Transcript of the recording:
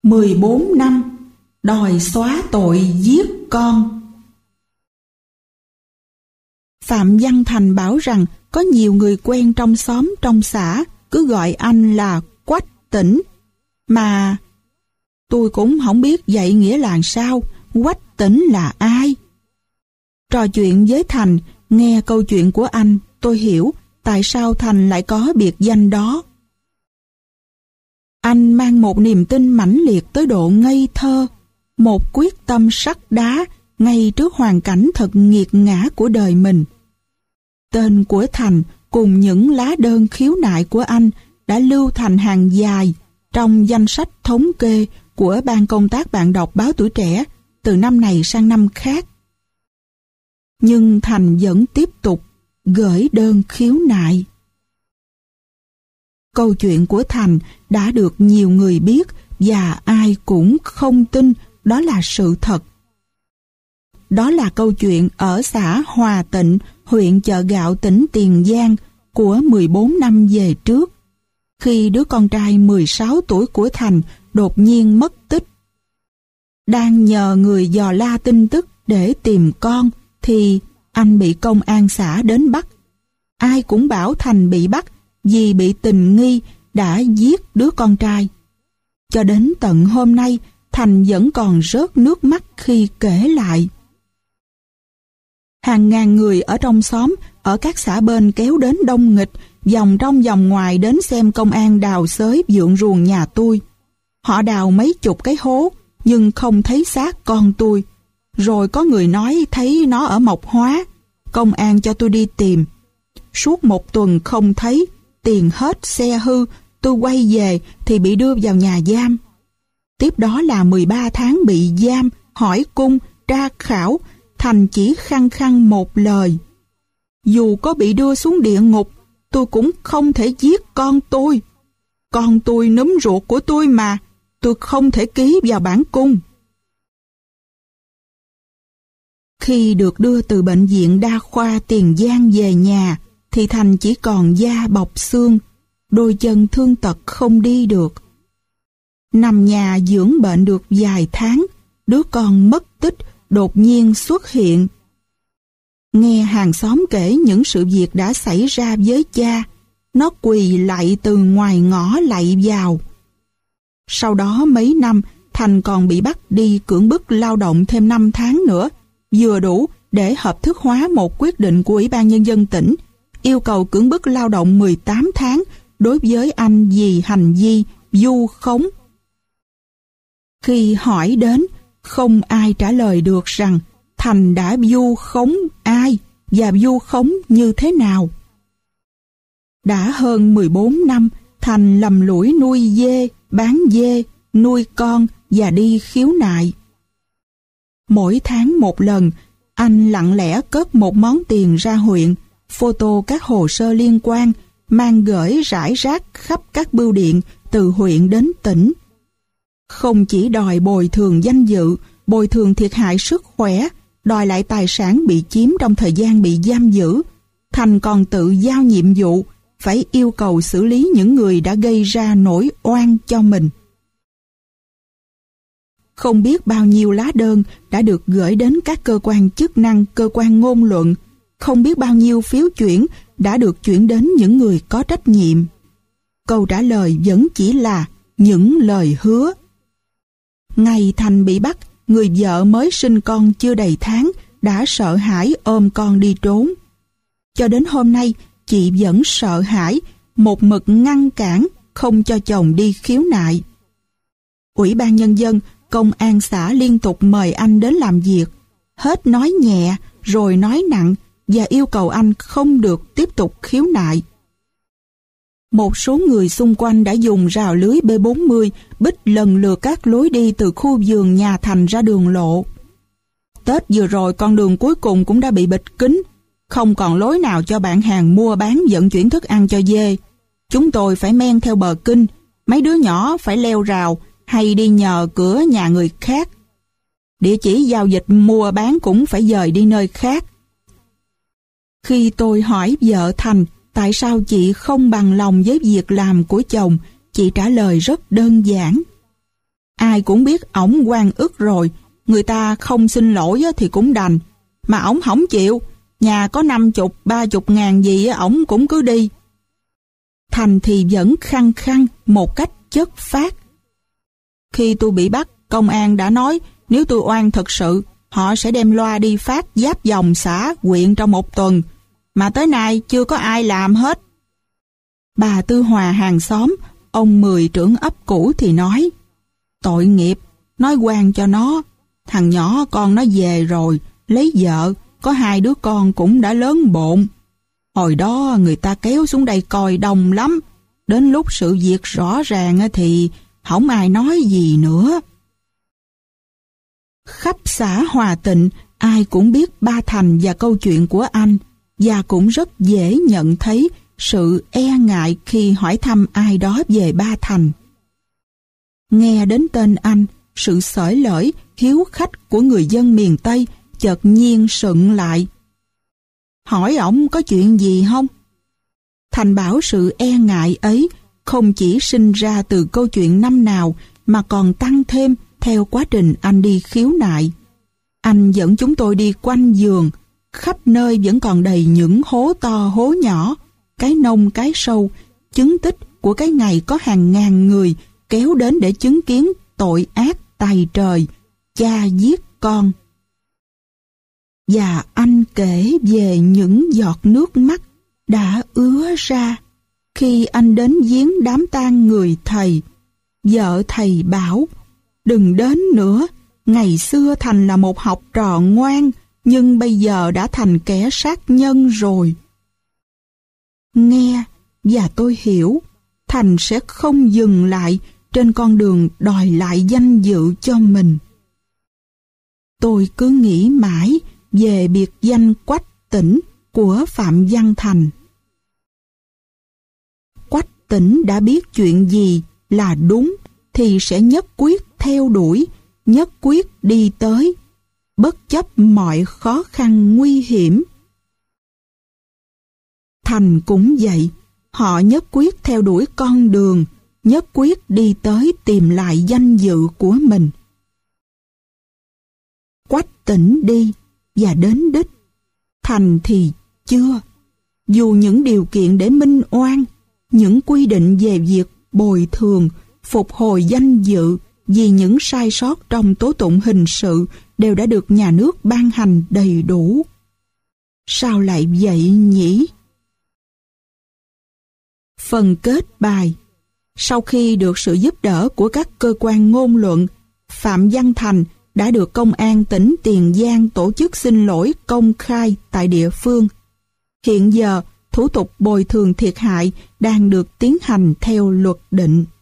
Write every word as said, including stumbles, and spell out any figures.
mười bốn năm, đòi xóa tội giết con. Phạm Văn Thành bảo rằng có nhiều người quen trong xóm trong xã cứ gọi anh là Quách Tỉnh, mà tôi cũng không biết vậy nghĩa là sao, Quách Tỉnh là ai. Trò chuyện với Thành, nghe câu chuyện của anh, tôi hiểu tại sao Thành lại có biệt danh đó. Anh mang một niềm tin mãnh liệt tới độ ngây thơ, một quyết tâm sắt đá ngay trước hoàn cảnh thật nghiệt ngã của đời mình. Tên của Thành cùng những lá đơn khiếu nại của anh đã lưu thành hàng dài trong danh sách thống kê của Ban Công tác Bạn đọc Báo Tuổi Trẻ từ năm này sang năm khác. Nhưng Thành vẫn tiếp tục gửi đơn khiếu nại. Câu chuyện của Thành đã được nhiều người biết và ai cũng không tin đó là sự thật. Đó là câu chuyện ở xã Hòa Tịnh, huyện Chợ Gạo, tỉnh Tiền Giang của mười bốn năm về trước, khi đứa con trai mười sáu tuổi của Thành đột nhiên mất tích. Đang nhờ người dò la tin tức để tìm con thì anh bị công an xã đến bắt. Ai cũng bảo Thành bị bắt vì bị tình nghi đã giết đứa con trai. Cho đến tận hôm nay, Thành vẫn còn rớt nước mắt khi kể lại. Hàng ngàn người ở trong xóm, ở các xã bên kéo đến đông nghịch, vòng trong vòng ngoài đến xem công an đào xới vượn ruồng nhà tôi. Họ đào mấy chục cái hố, nhưng không thấy xác con tôi. Rồi có người nói thấy nó ở Mộc Hóa, công an cho tôi đi tìm. Suốt một tuần không thấy, tiền hết, xe hư, tôi quay về thì bị đưa vào nhà giam. Tiếp đó là mười ba tháng bị giam, hỏi cung, tra khảo, Thành chỉ khăng khăng một lời. Dù có bị đưa xuống địa ngục, tôi cũng không thể giết con tôi. Con tôi núm ruột của tôi mà, tôi không thể ký vào bản cung. Khi được đưa từ bệnh viện đa khoa Tiền Giang về nhà, thì Thành chỉ còn da bọc xương, đôi chân thương tật không đi được. Nằm nhà dưỡng bệnh được vài tháng, đứa con mất tích đột nhiên xuất hiện. Nghe hàng xóm kể những sự việc đã xảy ra với cha, nó quỳ lạy từ ngoài ngõ lạy vào. Sau đó mấy năm, Thành còn bị bắt đi cưỡng bức lao động thêm năm tháng nữa, vừa đủ để hợp thức hóa một quyết định của Ủy ban Nhân dân tỉnh, yêu cầu cưỡng bức lao động mười tám tháng đối với anh vì hành vi vu khống. Khi hỏi đến, không ai trả lời được rằng Thành đã vu khống ai và vu khống như thế nào. Đã hơn mười bốn năm, Thành lầm lũi nuôi dê, bán dê, nuôi con và đi khiếu nại. Mỗi tháng một lần, anh lặng lẽ cất một món tiền ra huyện, photo các hồ sơ liên quan, mang gửi rải rác khắp các bưu điện từ huyện đến tỉnh. Không chỉ đòi bồi thường danh dự, bồi thường thiệt hại sức khỏe, đòi lại tài sản bị chiếm trong thời gian bị giam giữ, Thành còn tự giao nhiệm vụ phải yêu cầu xử lý những người đã gây ra nỗi oan cho mình. Không biết bao nhiêu lá đơn đã được gửi đến các cơ quan chức năng, cơ quan ngôn luận, không biết bao nhiêu phiếu chuyển đã được chuyển đến những người có trách nhiệm. Câu trả lời vẫn chỉ là những lời hứa. Ngày Thành bị bắt, người vợ mới sinh con chưa đầy tháng đã sợ hãi ôm con đi trốn. Cho đến hôm nay, chị vẫn sợ hãi, một mực ngăn cản không cho chồng đi khiếu nại. Ủy ban Nhân dân, công an xã liên tục mời anh đến làm việc, hết nói nhẹ rồi nói nặng và yêu cầu anh không được tiếp tục khiếu nại. Một số người xung quanh đã dùng rào lưới B bốn mươi bích lần lượt các lối đi từ khu vườn nhà Thành ra đường lộ. Tết vừa rồi con đường cuối cùng cũng đã bị bịt kín, không còn lối nào cho bạn hàng mua bán vận chuyển thức ăn cho dê. Chúng tôi phải men theo bờ kinh, mấy đứa nhỏ phải leo rào hay đi nhờ cửa nhà người khác. Địa chỉ giao dịch mua bán cũng phải dời đi nơi khác. Khi tôi hỏi vợ Thành tại sao chị không bằng lòng với việc làm của chồng, chị trả lời rất đơn giản. Ai cũng biết ổng oan ức rồi, người ta không xin lỗi thì cũng đành. Mà ổng không chịu, nhà có năm chục, ba chục ngàn gì ổng cũng cứ đi. Thành thì vẫn khăng khăng một cách chất phác. Khi tôi bị bắt, công an đã nói nếu tôi oan thật sự, họ sẽ đem loa đi phát giáp dòng xã, huyện trong một tuần. Mà tới nay chưa có ai làm hết. Bà Tư Hòa hàng xóm, ông Mười trưởng ấp cũ thì nói, tội nghiệp, nói quan cho nó. Thằng nhỏ con nó về rồi, lấy vợ, có hai đứa con cũng đã lớn bộn. Hồi đó người ta kéo xuống đây coi đông lắm. Đến lúc sự việc rõ ràng thì không ai nói gì nữa. Khắp xã Hòa Tịnh, ai cũng biết ba Thành và câu chuyện của anh, và cũng rất dễ nhận thấy sự e ngại khi hỏi thăm ai đó về ba Thành. Nghe đến tên anh, sự xởi lởi, hiếu khách của người dân miền Tây chợt nhiên sựng lại. Hỏi ổng có chuyện gì không? Thành bảo sự e ngại ấy không chỉ sinh ra từ câu chuyện năm nào mà còn tăng thêm theo quá trình anh đi khiếu nại. Anh dẫn chúng tôi đi quanh giường, khắp nơi vẫn còn đầy những hố to hố nhỏ, cái nông cái sâu, chứng tích của cái ngày có hàng ngàn người kéo đến để chứng kiến tội ác tày trời, cha giết con. Và anh kể về những giọt nước mắt đã ứa ra khi anh đến viếng đám tang người thầy. Vợ thầy bảo, đừng đến nữa, ngày xưa Thành là một học trò ngoan, nhưng bây giờ đã thành kẻ sát nhân rồi. Nghe và tôi hiểu, Thành sẽ không dừng lại trên con đường đòi lại danh dự cho mình. Tôi cứ nghĩ mãi về biệt danh Quách Tĩnh của Phạm Văn Thành. Quách Tĩnh đã biết chuyện gì là đúng thì sẽ nhất quyết theo đuổi, nhất quyết đi tới, bất chấp mọi khó khăn nguy hiểm. Thành cũng vậy, họ nhất quyết theo đuổi con đường, nhất quyết đi tới tìm lại danh dự của mình. Quách Tĩnh đi và đến đích, Thành thì chưa. Dù những điều kiện để minh oan, những quy định về việc bồi thường, phục hồi danh dự vì những sai sót trong tố tụng hình sự đều đã được nhà nước ban hành đầy đủ. Sao lại vậy nhỉ? Phần kết bài. Sau khi được sự giúp đỡ của các cơ quan ngôn luận, Phạm Văn Thành đã được Công an tỉnh Tiền Giang tổ chức xin lỗi công khai tại địa phương. Hiện giờ, thủ tục bồi thường thiệt hại đang được tiến hành theo luật định.